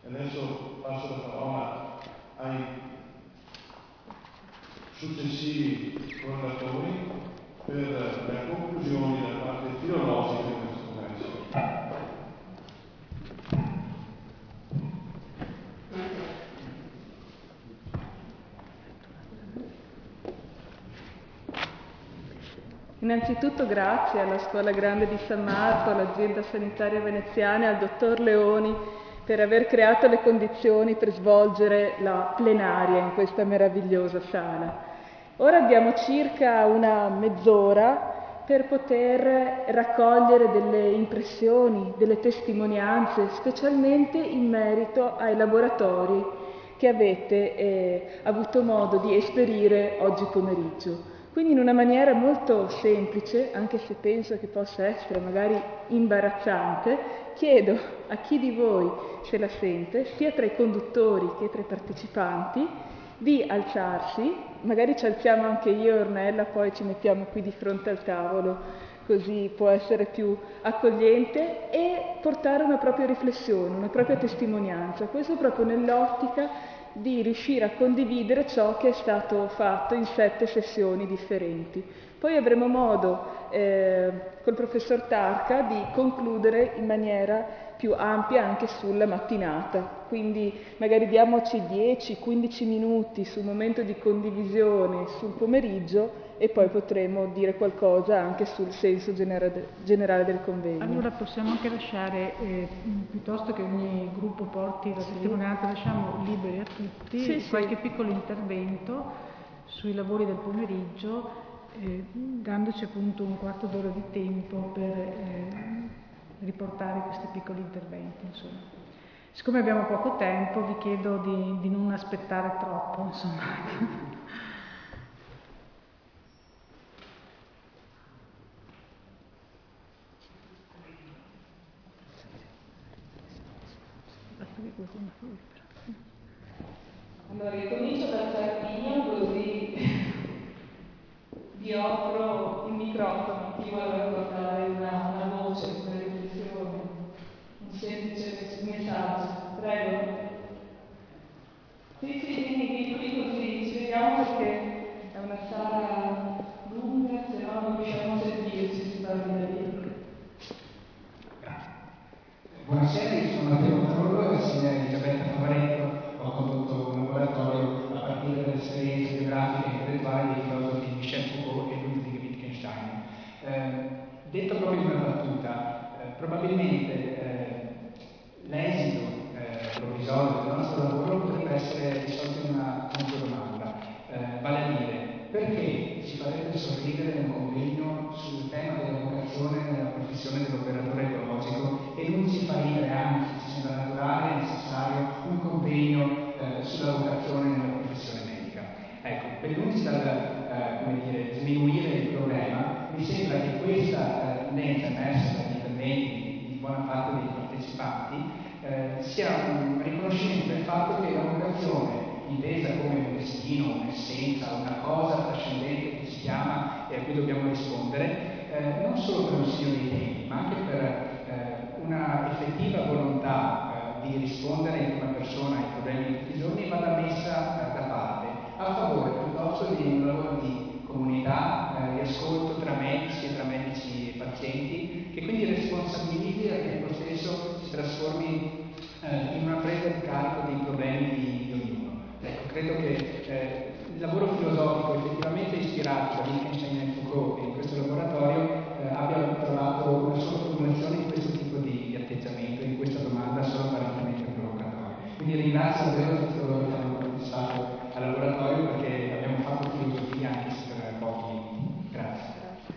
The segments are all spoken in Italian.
E adesso passo la parola ai successivi correlatori per le conclusioni da parte filologica di questo congresso. Innanzitutto grazie alla Scuola Grande di San Marco, all'Azienda Sanitaria Veneziana e al dottor Leoni per aver creato le condizioni per svolgere la plenaria in questa meravigliosa sala. Ora abbiamo circa una mezz'ora per poter raccogliere delle impressioni, delle testimonianze, specialmente in merito ai laboratori che avete avuto modo di esperire oggi pomeriggio. Quindi in una maniera molto semplice, anche se penso che possa essere magari imbarazzante, chiedo a chi di voi se la sente, sia tra i conduttori che tra i partecipanti, di alzarsi, magari ci alziamo anche io e Ornella, poi ci mettiamo qui di fronte al tavolo, così può essere più accogliente, e portare una propria riflessione, una propria testimonianza, questo proprio nell'ottica di riuscire a condividere ciò che è stato fatto in 7 sessioni differenti. Poi avremo modo col professor Tarca di concludere in maniera più ampia anche sulla mattinata, quindi magari diamoci 10-15 minuti sul momento di condivisione sul pomeriggio e poi potremo dire qualcosa anche sul senso generale del convegno. Allora possiamo anche lasciare, piuttosto che ogni gruppo porti la testimonianza, lasciamo liberi a tutti qualche piccolo intervento sui lavori del pomeriggio, dandoci appunto un quarto d'ora di tempo per riportare questi piccoli interventi. Insomma. Siccome abbiamo poco tempo vi chiedo di non aspettare troppo. Insomma. Allora, ricomincio dal Carpino così vi offro il microfono, chi vuole portare una voce, una riflessione, un semplice messaggio. Prego. Sì, vieni qui così ci vediamo perché è una sala lunga, se no non riusciamo a sentirci, si parla di lì. Buonasera, io sono Matteo Manolo, insieme a Elisabetta Favaretto ho condotto un laboratorio a partire dalle esperienze biografiche e intellettuali dei filosofi Michel Foucault e Ludwig Wittgenstein. Detto proprio in una battuta, probabilmente l'esito provvisorio del nostro lavoro potrebbe essere risolto in una controdomanda, vale a dire, perché ci farebbe sorridere un convegno sul tema della vocazione nella professione dell'operatore ecologico e non ci fa ridere, anzi ci sembra naturale e necessario un convegno sulla vocazione nella professione medica. Ecco, per lungi dal sminuire il problema, mi sembra che questa tendenza emersa dagli interventi di buona parte dei partecipanti sia un riconoscimento del fatto che la vocazione, intesa come un destino, un'essenza, una cosa trascendente che ci chiama e a cui dobbiamo rispondere, non solo per un segno dei tempi, ma anche per una effettiva volontà di rispondere in prima persona ai problemi di tutti i giorni, vada messa da parte, a favore piuttosto di un lavoro di comunità, di ascolto tra medici e pazienti, che quindi responsabilizzi e al tempo stesso si trasformi in una presa di carico dei problemi di ognuno. Ecco, credo che il lavoro filosofico effettivamente ispirato da Wittgenstein e Foucault in questo laboratorio abbia trovato una sua formulazione in questo tipo di atteggiamento, in questa domanda solo apparentemente provocatoria. Quindi ringrazio davvero tutti coloro che hanno partecipato al laboratorio perché abbiamo fatto filosofia anche se per pochi minuti. Grazie.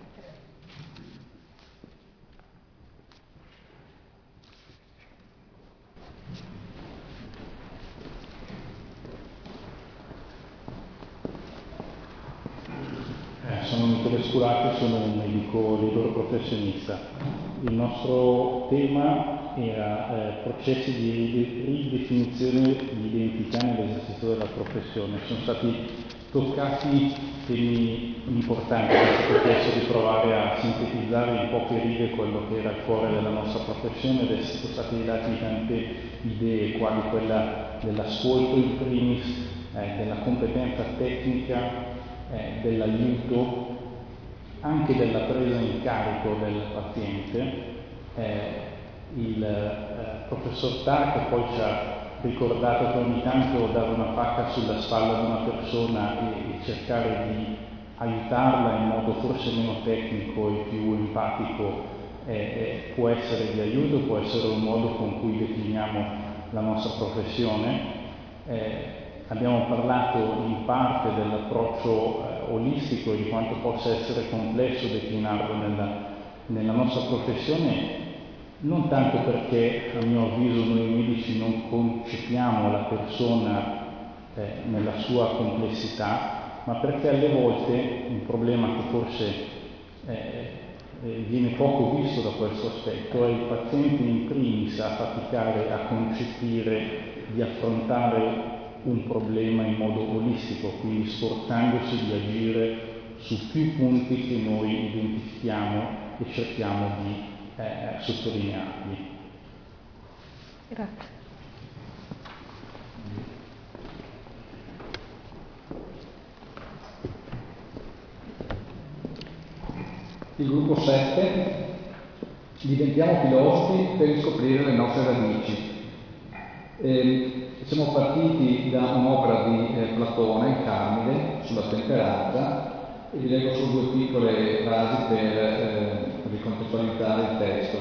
Sono Michele Scurati, sono un medico libero professionista. Il nostro tema era processi di ridefinizione di identità nell'esercizio della professione. Sono stati toccati temi importanti, ho chiesto di provare a sintetizzare in poche righe quello che era il cuore della nostra professione ed sono stati dati tante idee, quali quella dell'ascolto in primis, della competenza tecnica, dell'aiuto, anche della presa in carico del paziente. Il professor Tark poi ci ha ricordato che ogni tanto dare una pacca sulla spalla di una persona e cercare di aiutarla in modo forse meno tecnico e più empatico può essere di aiuto, può essere un modo con cui decliniamo la nostra professione. Abbiamo parlato in parte dell'approccio olistico e di quanto possa essere complesso declinarlo nella nostra professione, non tanto perché a mio avviso noi medici non concepiamo la persona nella sua complessità, ma perché alle volte un problema che forse viene poco visto da questo aspetto è il paziente in primis a faticare a concepire di affrontare un problema in modo olistico, quindi sforzandosi di agire su più punti che noi identifichiamo e cerchiamo di sottolinearli. Grazie. Il gruppo 7, diventiamo filosofi per riscoprire le nostre radici. Siamo partiti da un'opera di Platone, Carmide, sulla temperanza, e vi leggo solo due piccole frasi per ricontestualizzare il testo.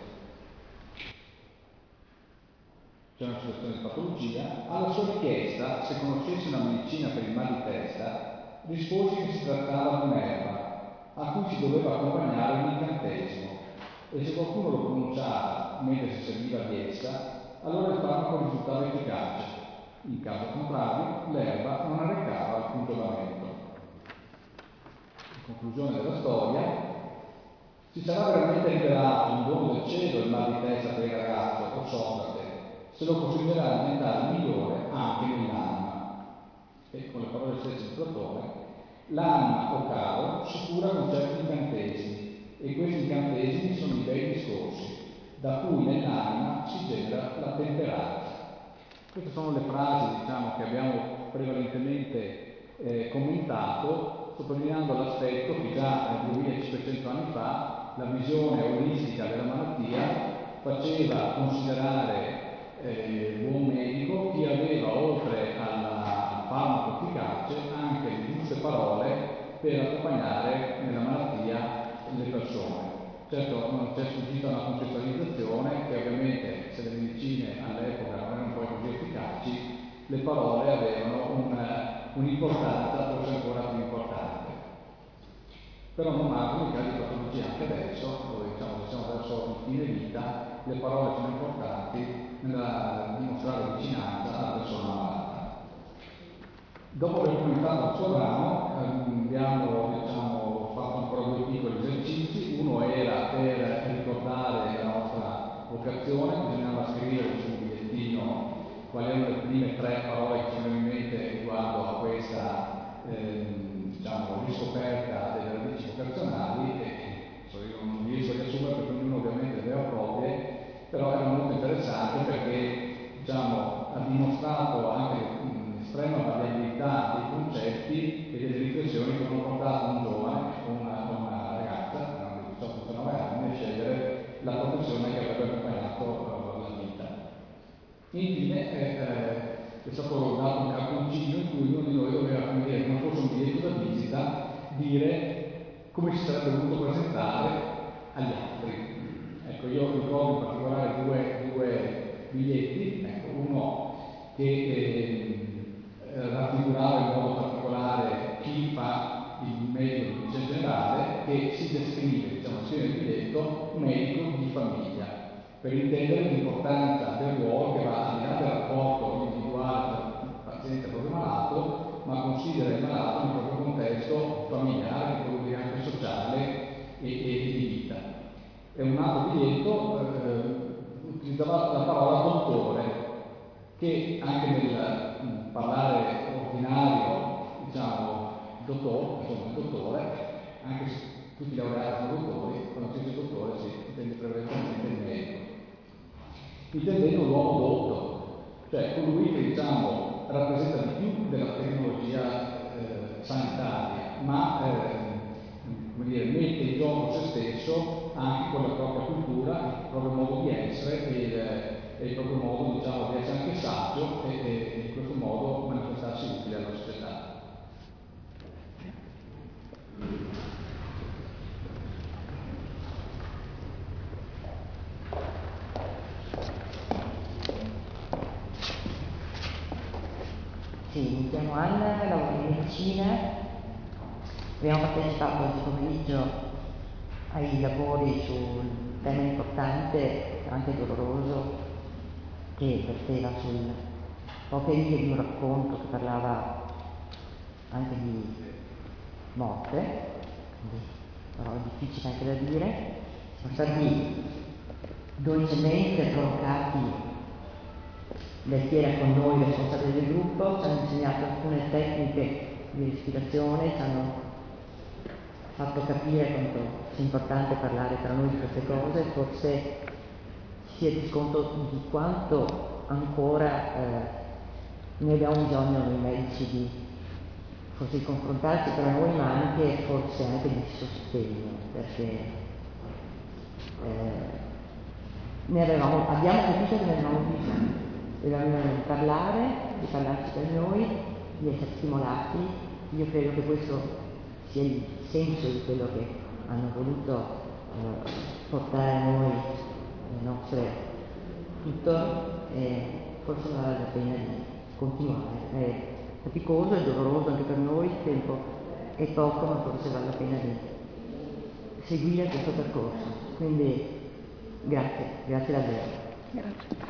C'è una situazione di patologia. Alla sua richiesta, se conoscesse una medicina per il mal di testa, rispose che si trattava di un'erba a cui si doveva accompagnare un incantesimo, e se qualcuno lo pronunciava mentre si serviva di essa, allora il farmaco risultava efficace. In caso contrario, l'erba non arrecava alcun giovamento. Conclusione della storia: si sarà veramente rivelato un dono del cielo il mal di testa per il ragazzo o Socrate, se lo costringerà a diventare migliore anche nell'anima. E con le parole stesse di Platone, l'anima, o caro, si cura con certi incantesimi, e questi incantesimi sono i bei discorsi, da cui nell'anima si genera la temperanza. Queste sono le frasi, che abbiamo prevalentemente commentato, sottolineando l'aspetto che già 2500 anni fa la visione olistica della malattia faceva considerare buon medico chi aveva, oltre al farmaco efficace, anche le giuste parole per accompagnare nella malattia le persone. Certo, non c'è sfuggita una contestualizzazione che ovviamente, se le medicine all'epoca non erano poi così efficaci, le parole avevano un'importanza forse ancora più importante. Però non mancano i casi di patologia anche adesso, dove siamo verso il fine vita, le parole sono importanti nella dimostrare vicinanza alla persona malata. Dopo aver commentato il suo brano, abbiamo fatto ancora due piccoli esercizi. Uno era per ricordare la nostra vocazione, bisognava scrivere sul bigliettino quali erano le prime tre parole che ci vengono in mente riguardo a questa riscoperta delle radici vocazionali, e io non riesco a riassumere perché ognuno ovviamente le aveva proprie, però era molto interessante perché ha dimostrato anche l'estrema variabilità dei concetti e delle riflessioni che hanno portato un giovane o una ragazza di 18-19 anni a scegliere la professione che avrebbe accompagnato la vita. Infine è stato dato un cartoncino in cui ognuno di noi doveva, come fosse un biglietto da visita, dire come si sarebbe voluto presentare agli altri. Ecco, io ricordo in particolare due biglietti, uno che raffigurava in modo particolare chi fa il medico di medicina generale, che si descrive, scrive nel biglietto, medico di famiglia, per intendere l'importanza del ruolo che va al di là del rapporto individuale tra il paziente e il proprio malato, ma considera il malato nel proprio contesto familiare, che può dire anche sociale e di vita. E un altro biglietto utilizzava la parola dottore, che anche nel parlare ordinario diciamo, dottore, insomma, il dottore, anche se tutti gli laureati sono dottori, quando si dice dottore si intende prevalentemente il medico, intendendo un uomo dotto, cioè colui che, diciamo, rappresenta di più della tecnologia sanitaria, ma come dire, mette in gioco se stesso anche con la propria cultura, il proprio modo di essere e il proprio modo, diciamo, di essere anche saggio e in questo modo manifestarsi utile alla società. Sì, mi chiamo Anna, lavoro in medicina. Abbiamo partecipato oggi pomeriggio ai lavori su un tema importante, anche doloroso, che verteva sul poche righe di un racconto che parlava anche di morte, quindi parole difficili anche da dire. Siamo stati dolcemente provocati da chi era con noi responsabile del gruppo, ci hanno insegnato alcune tecniche di respirazione, ci hanno fatto capire quanto sia importante parlare tra noi di queste cose, forse si è reso conto di quanto ancora ne abbiamo bisogno noi medici di forse di confrontarci tra noi, ma anche forse anche di sostegno, perché abbiamo capito che ne avevamo bisogno. Dobbiamo parlare, di parlarci per noi, di essere stimolati. Io credo che questo sia il senso di quello che hanno voluto portare a noi le nostre tutto, e forse vale la pena di continuare. È faticoso e doloroso anche per noi, il tempo è poco, ma forse vale la pena di seguire questo percorso. Quindi grazie davvero. Grazie.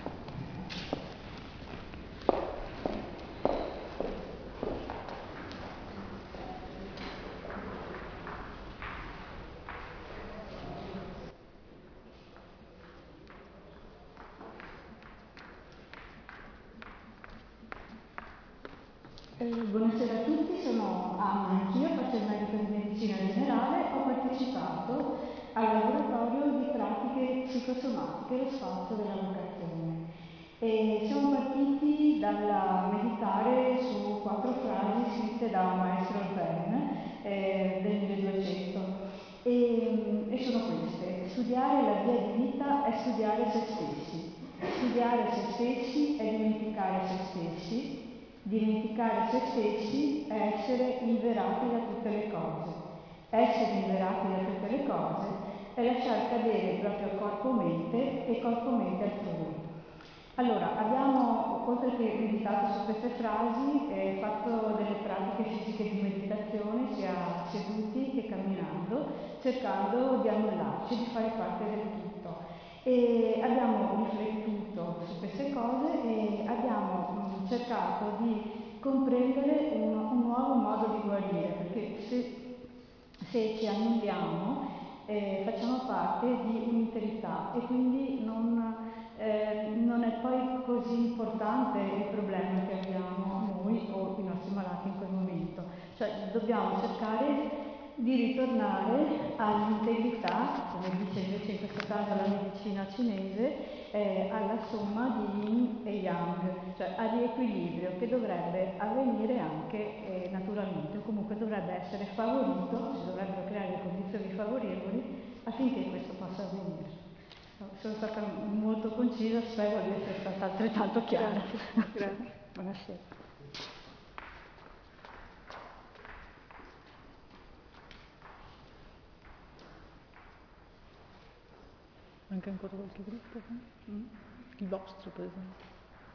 Buonasera a tutti, sono Anna, anch'io faccio il medico di medicina generale, ho partecipato al laboratorio di pratiche psicosomatiche, lo spazio della vocazione. E siamo partiti dal meditare su 4 frasi scritte da un maestro Zen del 1200 e sono queste: studiare la via di vita è studiare se stessi, studiare se stessi è dimenticare se stessi, dimenticare se stessi è essere liberati da tutte le cose. Essere liberati da tutte le cose è lasciar cadere il proprio corpo-mente e corpo-mente altrui. Allora, abbiamo, oltre che meditato su queste frasi, fatto delle pratiche fisiche di meditazione, sia seduti che camminando, cercando di annullarci, di fare parte del tutto. E abbiamo riflettuto su queste cose e abbiamo cercato di comprendere un nuovo modo di guarire, perché se ci annulliamo facciamo parte di un'interità e quindi non è poi così importante il problema che abbiamo noi o i nostri malati in quel momento. Cioè dobbiamo cercare di ritornare all'integrità, come dice invece in questo caso la medicina cinese, alla somma di yin e yang, cioè al riequilibrio che dovrebbe avvenire anche naturalmente, o comunque dovrebbe essere favorito, si dovrebbero creare le condizioni favorevoli affinché questo possa avvenire. Sono stata molto concisa, spero di essere stata altrettanto chiara. Grazie. Buonasera. Anche ancora qualche gruppo? Il vostro, per esempio.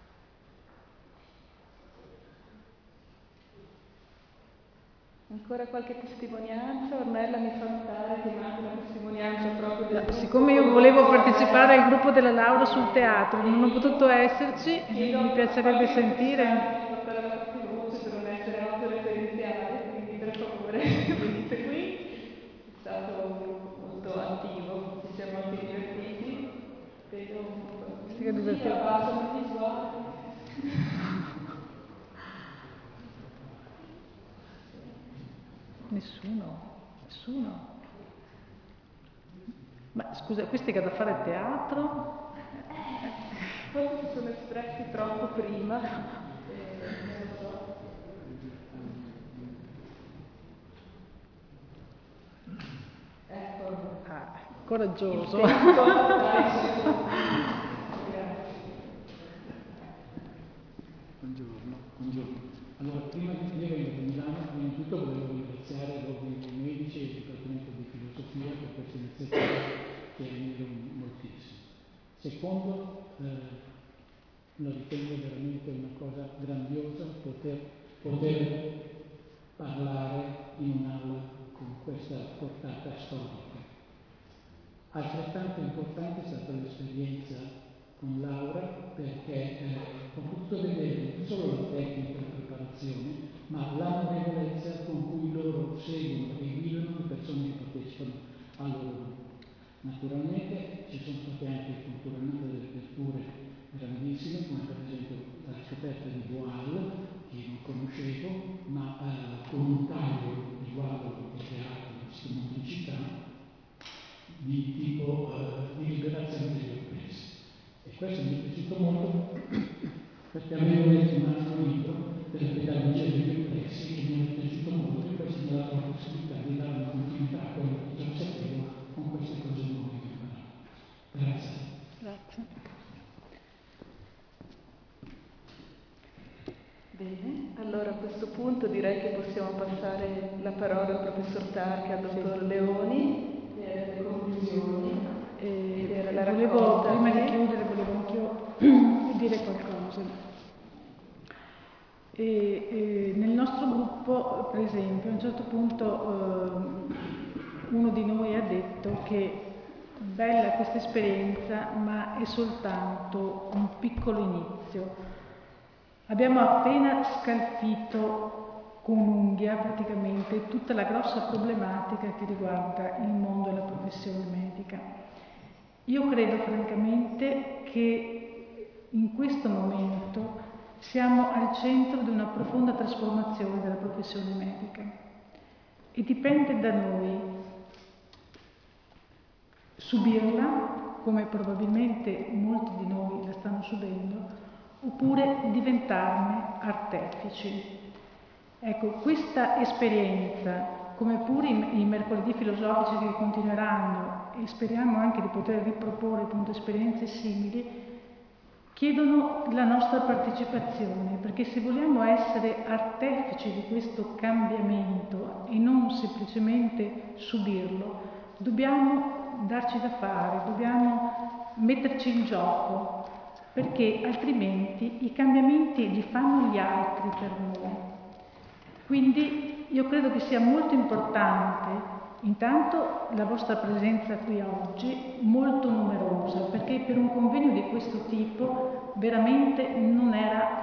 Ancora qualche testimonianza? Ornella mi fa notare che manca una testimonianza proprio del siccome io volevo partecipare al gruppo della Laura sul teatro, non ho potuto esserci, mi piacerebbe sentire. Portare la vostra voce per non essere autoreferenziale, quindi per favore venite qui. È stato un gruppo molto attivo, ci siamo anche divertiti. Vedo passano gli sguardi. Nessuno. Ma scusa, questi che hanno da fare teatro? Forse si sono espressi troppo prima. Ecco. Coraggioso. Buongiorno. Allora, prima di venire a Milano, prima di tutto volevo ringraziare l'Ordine dei Medici e il Dipartimento di Filosofia per questa iniziativa che ammiro moltissimo. Secondo, lo ritengo veramente una cosa grandiosa poter parlare in un'aula con questa portata storica. Altrettanto importante è stata l'esperienza con Laura perché ho potuto vedere non solo la tecnica di preparazione, ma l'autorevolezza con cui loro seguono e guidano le persone che partecipano al loro gruppo. Naturalmente ci sono state anche culturalmente delle aperture grandissime, come per esempio la scoperta di Boal, che non conoscevo, ma con un taglio riguardo al teatro di multiplicità di tipo di liberazione degli oppressi. E questo mi è piaciuto molto perché avevo letto un altro libro della pedagogia degli oppressi che mi è piaciuto molto e questo mi ha dato la possibilità di dare una continuità a quello che già sapevo con queste cose nuove che imparavo. Grazie. Grazie. Bene, allora a questo punto direi che possiamo passare la parola al professor Tarchi e al dottor Leoni per le conclusioni. Prima di chiudere volevo anch'io dire qualcosa. Nel nostro gruppo, per esempio, a un certo punto uno di noi ha detto che bella questa esperienza, ma è soltanto un piccolo inizio. Abbiamo appena scalfito con un'unghia praticamente tutta la grossa problematica che riguarda il mondo della professione medica. Io credo francamente che in questo momento siamo al centro di una profonda trasformazione della professione medica e dipende da noi subirla, come probabilmente molti di noi la stanno subendo, oppure diventarne artefici. Ecco, questa esperienza, come pure i mercoledì filosofici che continueranno, e speriamo anche di poter riproporre appunto esperienze simili, chiedono la nostra partecipazione, perché se vogliamo essere artefici di questo cambiamento e non semplicemente subirlo, dobbiamo darci da fare, dobbiamo metterci in gioco, perché altrimenti i cambiamenti li fanno gli altri per noi. Quindi io credo che sia molto importante intanto la vostra presenza qui oggi, molto numerosa, perché per un convegno di questo tipo veramente non era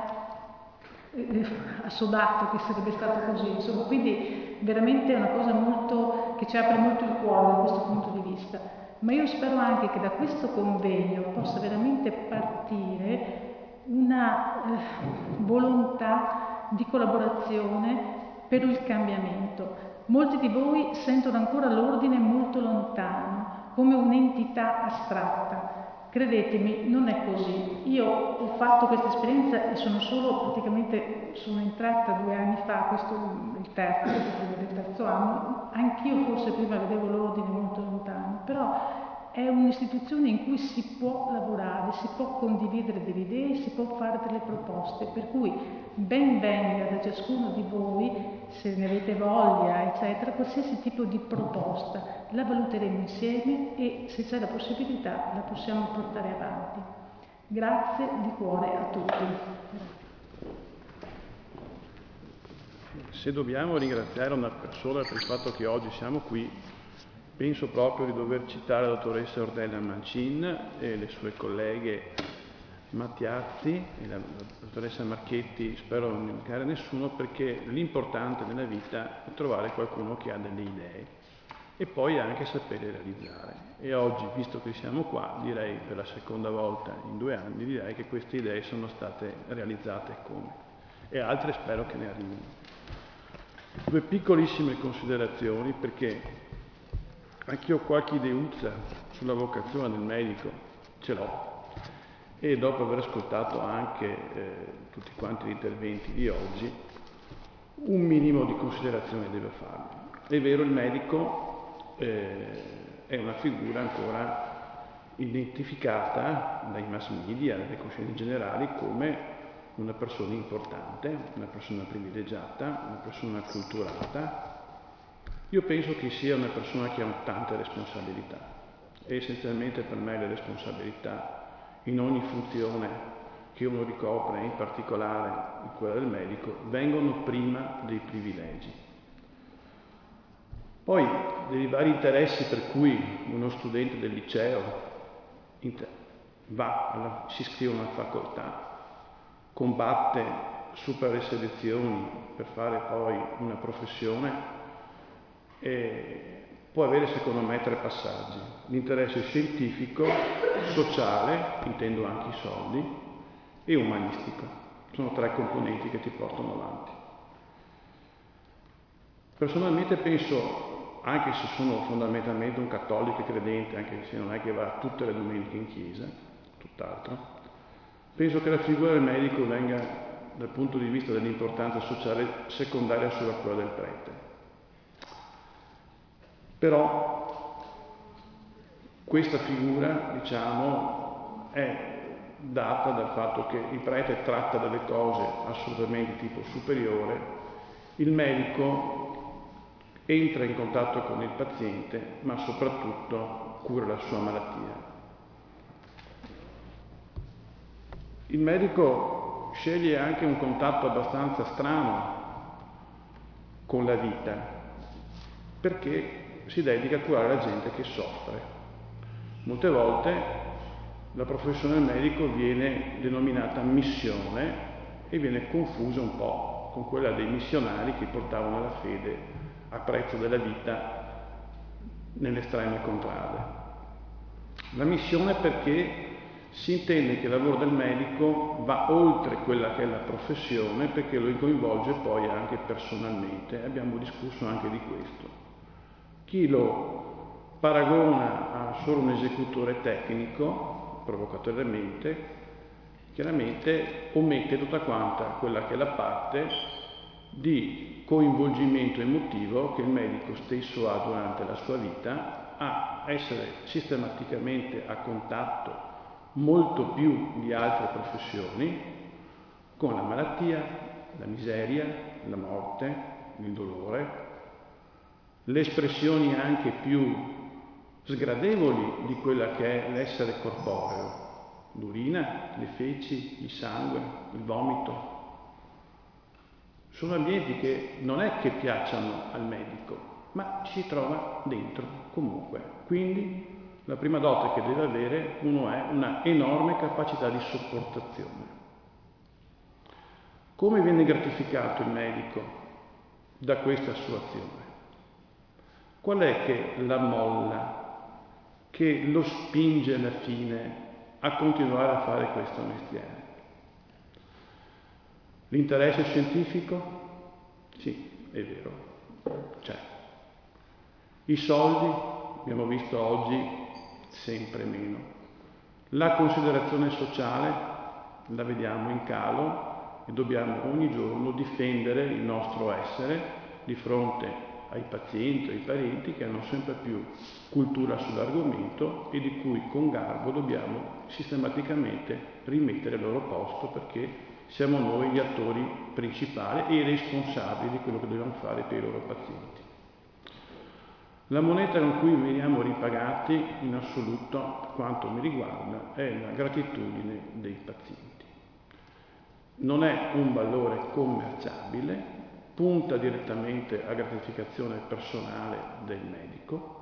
assodato che sarebbe stato così, insomma, quindi veramente è una cosa molto che ci apre molto il cuore da questo punto di vista. Ma io spero anche che da questo convegno possa veramente partire una volontà di collaborazione per il cambiamento. Molti di voi sentono ancora l'ordine molto lontano, come un'entità astratta. Credetemi, non è così. Io ho fatto questa esperienza e sono entrata 2 anni fa, questo è il terzo anno, anch'io forse prima vedevo l'ordine molto lontano, però è un'istituzione in cui si può lavorare, si può condividere delle idee, si può fare delle proposte, per cui ben venga da ciascuno di voi, se ne avete voglia, eccetera, qualsiasi tipo di proposta, la valuteremo insieme e se c'è la possibilità la possiamo portare avanti. Grazie di cuore a tutti. Se dobbiamo ringraziare una persona per il fatto che oggi siamo qui, penso proprio di dover citare la dottoressa Ordella Mancin e le sue colleghe Mattiazzi e la dottoressa Marchetti. Spero non dimenticare nessuno, perché l'importante nella vita è trovare qualcuno che ha delle idee e poi anche saperle realizzare. E oggi, visto che siamo qua, direi per la seconda volta in 2 anni, direi che queste idee sono state realizzate come, e altre spero che ne arrivino. Due piccolissime considerazioni, perché anche io qualche ideuzza sulla vocazione del medico ce l'ho, e dopo aver ascoltato anche tutti quanti gli interventi di oggi, un minimo di considerazione deve farlo. È vero, il medico è una figura ancora identificata dai mass media, dalle coscienze generali, come una persona importante, una persona privilegiata, una persona acculturata. Io penso che sia una persona che ha tante responsabilità, e essenzialmente per me le responsabilità in ogni funzione che uno ricopre, in particolare in quella del medico, vengono prima dei privilegi. Poi dei vari interessi per cui uno studente del liceo si iscrive a una facoltà, combatte, supera le selezioni per fare poi una professione, e può avere secondo me tre passaggi: l'interesse scientifico, sociale, intendo anche i soldi, e umanistico. Sono tre componenti che ti portano avanti. Personalmente penso, anche se sono fondamentalmente un cattolico credente, anche se non è che va tutte le domeniche in chiesa, tutt'altro, penso che la figura del medico venga, dal punto di vista dell'importanza sociale, secondaria sulla quella del prete. Però questa figura, diciamo, è data dal fatto che il prete tratta delle cose assolutamente di tipo superiore, il medico entra in contatto con il paziente, ma soprattutto cura la sua malattia. Il medico sceglie anche un contatto abbastanza strano con la vita, perché si dedica a curare la gente che soffre. Molte volte la professione del medico viene denominata missione e viene confusa un po' con quella dei missionari che portavano la fede a prezzo della vita nelle estreme contrade. La missione perché si intende che il lavoro del medico va oltre quella che è la professione, perché lo coinvolge poi anche personalmente. Abbiamo discusso anche di questo. Chi lo paragona a solo un esecutore tecnico, provocatoriamente, chiaramente omette tutta quanta quella che è la parte di coinvolgimento emotivo che il medico stesso ha durante la sua vita, a essere sistematicamente a contatto molto più di altre professioni con la malattia, la miseria, la morte, il dolore, le espressioni anche più sgradevoli di quella che è l'essere corporeo, l'urina, le feci, il sangue, il vomito. Sono ambienti che non è che piacciono al medico, ma ci si trova dentro comunque. Quindi la prima dote che deve avere uno è una enorme capacità di sopportazione. Come viene gratificato il medico da questa sua azione? Qual è che la molla che lo spinge alla fine a continuare a fare questo mestiere? L'interesse scientifico? Sì, è vero, c'è. I soldi, abbiamo visto oggi, sempre meno. La considerazione sociale la vediamo in calo e dobbiamo ogni giorno difendere il nostro essere di fronte ai pazienti, ai parenti che hanno sempre più cultura sull'argomento e di cui con garbo dobbiamo sistematicamente rimettere al loro posto, perché siamo noi gli attori principali e i responsabili di quello che dobbiamo fare per i loro pazienti. La moneta con cui veniamo ripagati in assoluto, per quanto mi riguarda, è la gratitudine dei pazienti. Non è un valore commerciabile, punta direttamente a gratificazione personale del medico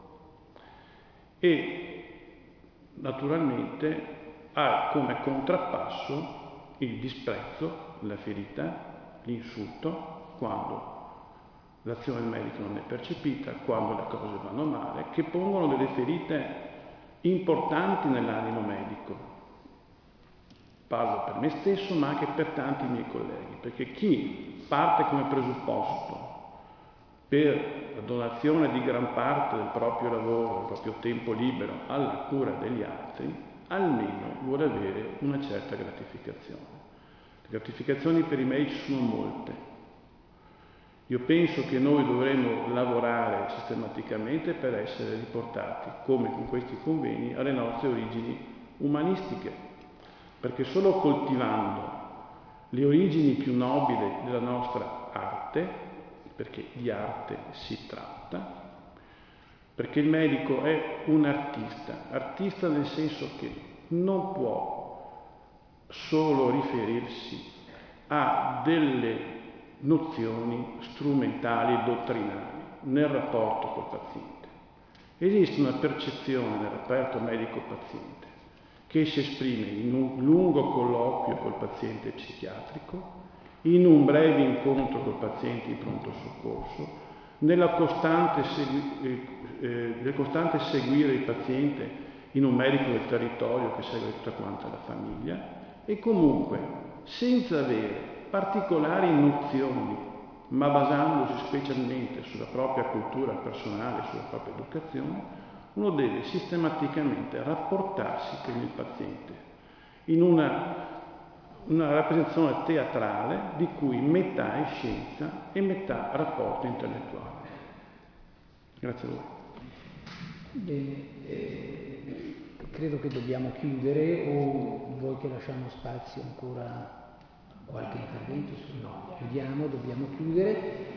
e naturalmente ha come contrappasso il disprezzo, la ferita, l'insulto, quando l'azione del medico non è percepita, quando le cose vanno male, che pongono delle ferite importanti nell'animo medico. Parlo per me stesso, ma anche per tanti miei colleghi, perché chi parte come presupposto per la donazione di gran parte del proprio lavoro, del proprio tempo libero alla cura degli altri, almeno vuole avere una certa gratificazione. Le gratificazioni per i medici sono molte. Io penso che noi dovremmo lavorare sistematicamente per essere riportati, come con questi convegni, alle nostre origini umanistiche, perché solo coltivando le origini più nobili della nostra arte, perché di arte si tratta, perché il medico è un artista nel senso che non può solo riferirsi a delle nozioni strumentali e dottrinali nel rapporto col paziente. Esiste una percezione nel rapporto medico-paziente che si esprime in un lungo colloquio col paziente psichiatrico, in un breve incontro col paziente in pronto soccorso, nel costante seguire il paziente in un medico del territorio che segue tutta quanta la famiglia, e comunque senza avere particolari nozioni, ma basandosi specialmente sulla propria cultura personale, sulla propria educazione, uno deve sistematicamente rapportarsi con il paziente in una rappresentazione teatrale di cui metà è scienza e metà rapporto intellettuale. Grazie a voi. Bene, credo che dobbiamo chiudere, o vuoi che lasciamo spazio ancora a qualche intervento? No, chiudiamo, dobbiamo chiudere.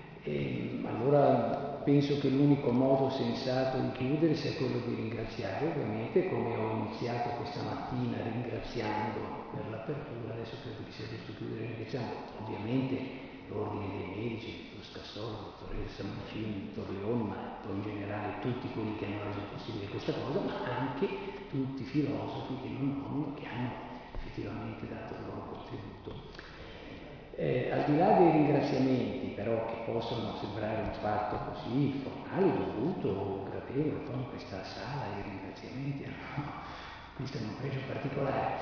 Allora penso che l'unico modo sensato di chiudere sia quello di ringraziare, ovviamente, come ho iniziato questa mattina ringraziando per l'apertura. Adesso credo che sia giusto chiudere ringraziando ovviamente l'ordine dei medici, il dottor Scassolo, la dottoressa Mancini, il dottor Leoni, ma in generale tutti quelli che hanno reso possibile questa cosa, ma anche tutti i filosofi che non nomino, che hanno effettivamente dato il loro contributo. Al di là dei ringraziamenti, però, che possono sembrare un fatto così formale, dovuto, gradevole, poi in questa sala i ringraziamenti hanno questo è un pregio particolare.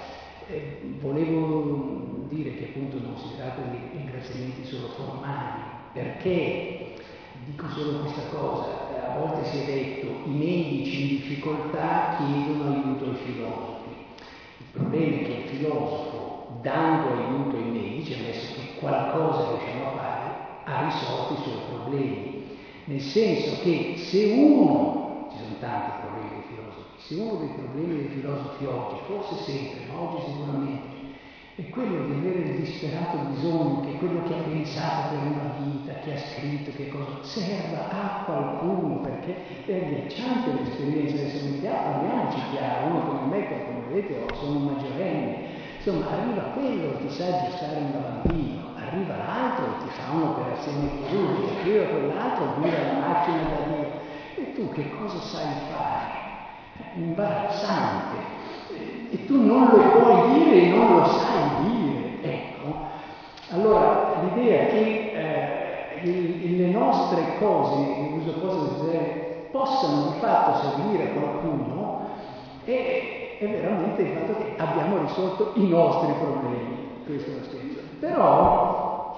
Volevo dire che appunto non si tratta di ringraziamenti solo formali, perché dico solo questa cosa: a volte si è detto i medici in difficoltà chiedono aiuto ai filosofi. Il problema è che il filosofo, dando aiuto ai medici, ammesso che qualcosa riusciamo a fare, ha risolto i suoi problemi. Nel senso che se uno, ci sono tanti problemi dei filosofi, se uno dei problemi dei filosofi oggi, forse sempre, ma oggi sicuramente, è quello di avere il disperato bisogno che quello che ha pensato per una vita, che ha scritto, che cosa serva a qualcuno, perché è agghiacciante l'esperienza. Adesso parliamoci chiaro, uno come me, come vedete, sono un maggiorenne. Insomma, arriva quello che ti sa aggiustare un lavandino, arriva l'altro che ti fa un'operazione chirurgica, arriva quell'altro, guida la macchina da Dio. E tu che cosa sai fare? Imbarazzante. E tu non lo puoi dire e non lo sai dire. Ecco. Allora, l'idea che le nostre cose, uso cose del genere, possano di fatto servire a qualcuno è veramente il fatto che abbiamo risolto i nostri problemi. Questo è lo scherzo. Però,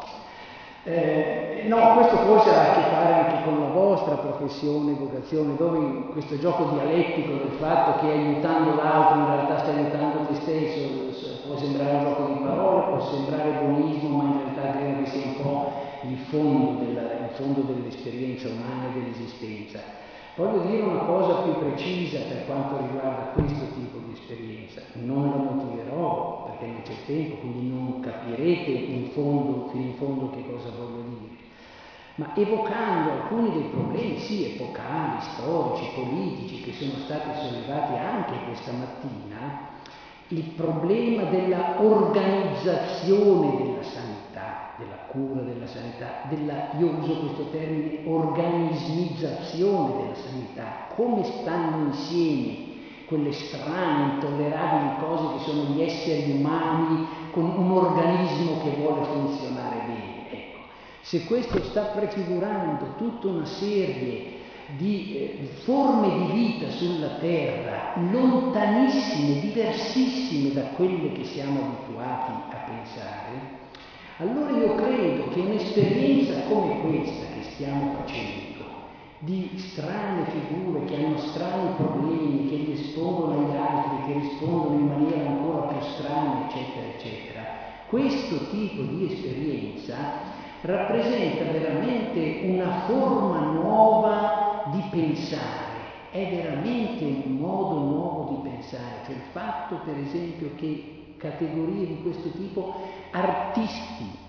no, questo forse ha a che fare anche con la vostra professione, vocazione, dove in questo gioco dialettico del fatto che aiutando l'altro in realtà stai aiutando te stesso, può sembrare un gioco di parole, può sembrare buonismo, ma in realtà credo che sia un po' il fondo dell'esperienza umana e dell'esistenza. Voglio dire una cosa più precisa per quanto riguarda questo tipo di esperienza. Non la motiverò perché non c'è tempo, quindi non capirete fino in fondo che cosa voglio dire. Ma evocando alcuni dei problemi, sì, epocali, storici, politici, che sono stati sollevati anche questa mattina, il problema della organizzazione della sanità, della cura della sanità, io uso questo termine, organismizzazione della sanità, come stanno insieme quelle strane, intollerabili cose che sono gli esseri umani con un organismo che vuole funzionare bene. Ecco, se questo sta prefigurando tutta una serie di forme di vita sulla Terra lontanissime, diversissime da quelle che siamo abituati a pensare, allora io credo che un'esperienza come questa, che stiamo facendo, di strane figure che hanno strani problemi, che li espongono agli altri, che rispondono in maniera ancora più strana, eccetera, eccetera, questo tipo di esperienza rappresenta veramente una forma nuova di pensare, è veramente un modo nuovo di pensare, cioè il fatto per esempio che categorie di questo tipo, artisti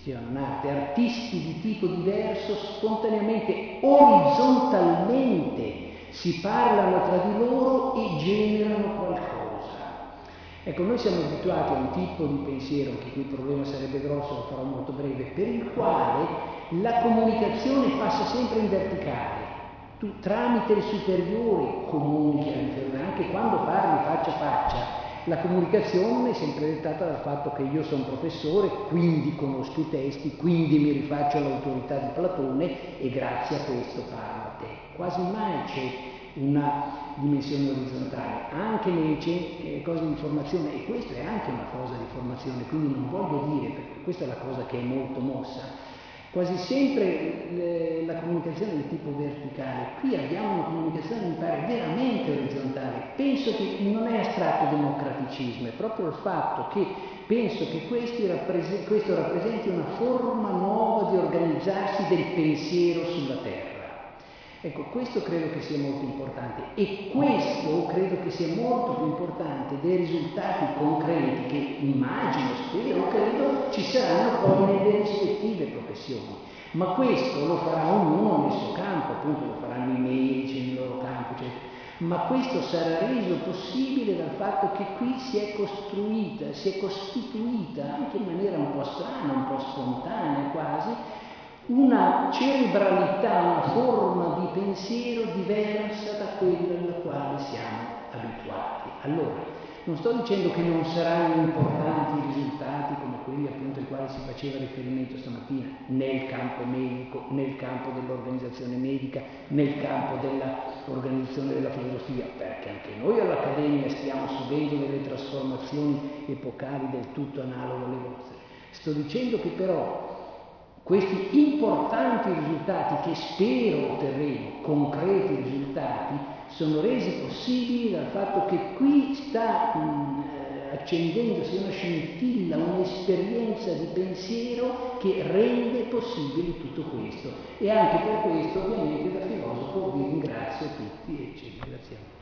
di tipo diverso, spontaneamente, orizzontalmente si parlano tra di loro e generano qualcosa. Ecco, noi siamo abituati a un tipo di pensiero, anche qui il problema sarebbe grosso, lo farò molto breve, per il quale la comunicazione passa sempre in verticale. Tu tramite il superiore comunichi all'inferiore, anche quando parli faccia a faccia. La comunicazione è sempre dettata dal fatto che io sono professore, quindi conosco i testi, quindi mi rifaccio all'autorità di Platone e grazie a questo parlo a te. Quasi mai c'è una dimensione orizzontale, anche nelle cose di formazione, e questa è anche una cosa di formazione, quindi non voglio dire, perché questa è la cosa che è molto mossa, quasi sempre la comunicazione è di tipo verticale. Qui abbiamo una comunicazione, mi pare, veramente orizzontale. Penso che non è astratto democraticismo, è proprio il fatto che penso che questo rappresenti una forma nuova di organizzarsi del pensiero sulla Terra. Ecco, questo credo che sia molto importante e questo credo che sia molto più importante dei risultati concreti che immagino, spero, credo ci saranno poi nelle rispettive professioni. Ma questo lo farà ognuno nel suo campo, appunto lo faranno i medici nel loro campo, eccetera. Ma questo sarà reso possibile dal fatto che qui si è costituita anche in maniera un po' strana, un po' spontanea quasi, una cerebralità, una forma di pensiero diversa da quella alla quale siamo abituati. Allora, non sto dicendo che non saranno importanti i risultati come quelli appunto ai quali si faceva riferimento stamattina nel campo medico, nel campo dell'organizzazione medica, nel campo dell'organizzazione della filosofia, perché anche noi all'Accademia stiamo subendo delle trasformazioni epocali del tutto analoghe alle vostre. Sto dicendo che però questi importanti risultati che spero otterremo, concreti risultati, sono resi possibili dal fatto che qui sta accendendosi una scintilla, un'esperienza di pensiero che rende possibile tutto questo. E anche per questo, ovviamente, da filosofo vi ringrazio tutti e ci ringraziamo.